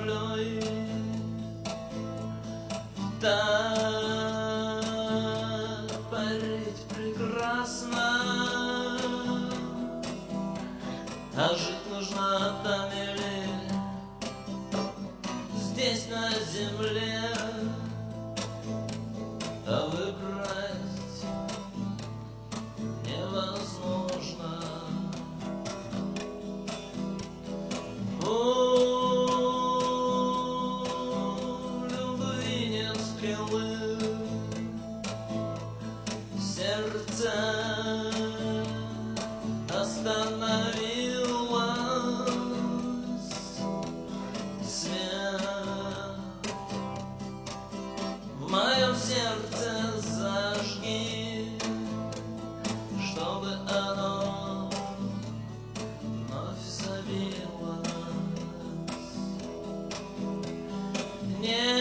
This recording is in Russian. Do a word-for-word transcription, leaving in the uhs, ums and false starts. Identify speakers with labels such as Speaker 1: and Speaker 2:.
Speaker 1: землей. Так парить прекрасно, а жить нужно там или здесь на земле, а выбрать невозможно. У любви нет стрелы, сердце остановилось, свет в моем сердце зажги, чтобы оно вновь забилось. Не